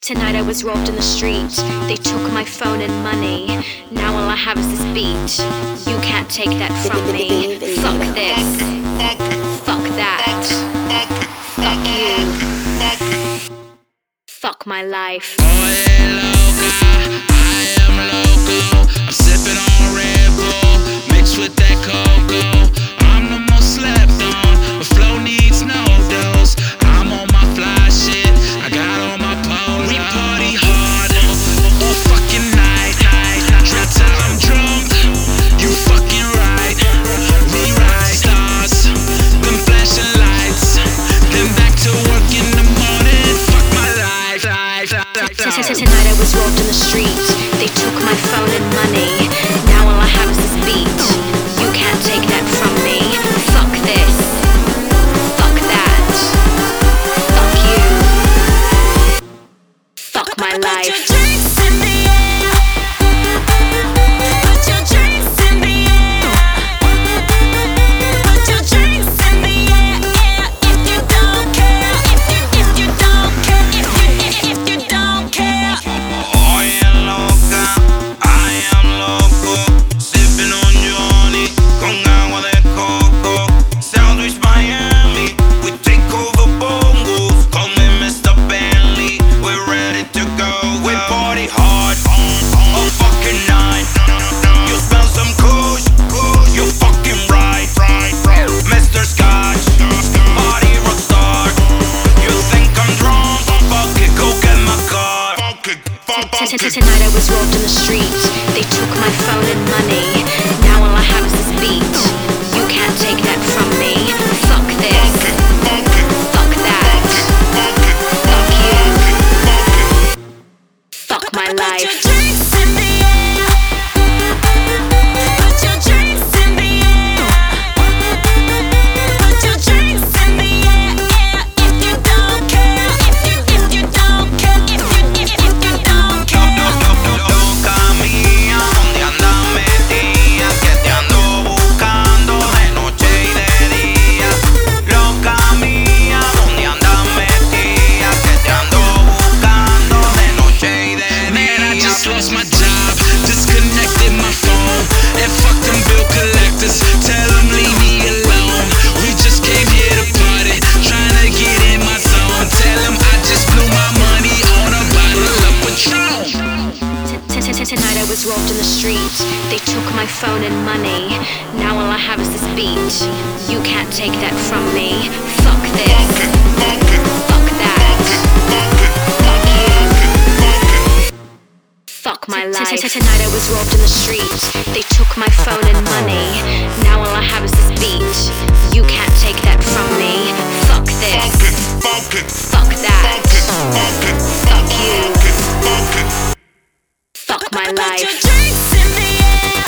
Tonight I was robbed in the street. They took my phone and money. Now all I have is this beat. You can't take that from me. Fuck this. Fuck that. Fuck you. Fuck my life. Oye loca, I am loco. I'm sipping on Red Bull, mixed with that cocoa. I'm the most slept on, but flow needs no dose. I'm on my fly shit, I got on my polo. We party hard, all fucking night. Drip till I'm drunk, you fucking right. We ride stars, them flashing lights, then back to work in the morning. Fuck my life. Tonight I was robbed in the street. They took my phone and money. Now all I have is this beat. You can't take that from me. Fuck this. Fuck that. Fuck you. Fuck my life. Put your drinks in the air. Put your drinks in the air. Put your drinks in the air. If you don't care, if you don't care, if you don't care. Oye loca, I am loco. Sipping on Johnny con agua de coco. Southwich Miami, we take over bongos. Call me Mr. Bentley, we're ready to go. We party hard, all fucking night. You smell some kush, you fucking right. Mr. Scotch, party rockstar. You think I'm drunk? Fuck it, go get my car. Tonight I was robbed in the street. They took my phone and money. Now all I have is this beat. You can't take that from me. Fuck this. Fuck that. Fuck you. Fuck my Put your life. drinks in the air. Put your drinks in the air. Put your drinks in the air. If you don't care, if you don't care, if you don't care. Loca mía, ¿dónde andas metida? Que te ando buscando de noche y de día. Loca mía, ¿dónde andas metida? Que te ando buscando de noche y de día. Man, I just lost my job, disconnected my phone, and fuck them bill collectors. Tell them leave me alone. We just came here to party, trying to get in my zone. Tell them I just blew my money on a bottle of Patron. Tonight I was robbed in the street. They took my phone and money. Now all I have is this beat. You can't take that from me. Fuck this. Fuck that. Fuck you. Fuck my life. Tonight I was robbed in the street. They took my phone and money. Now all I have is this beat. You can't take that from me. Fuck this. Fuck that. Fuck you. Fuck my Put your life. drinks in the air.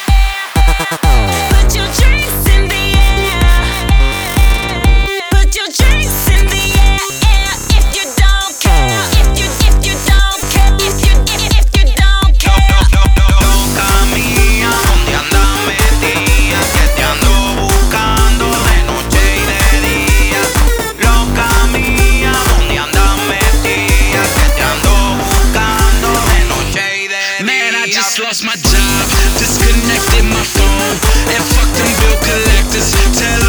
Put your drinks in the air. Put your drinks in the air. If you don't care, if you don't care, if you don't care. Loca mía, ¿dónde andas metida? Que te ando buscando de noche y de día. Loca mía, ¿dónde andas metida? Que te ando buscando de noche y de día. Man, I just lost my job, disconnected my phone, and fuck them bill collectors. Tell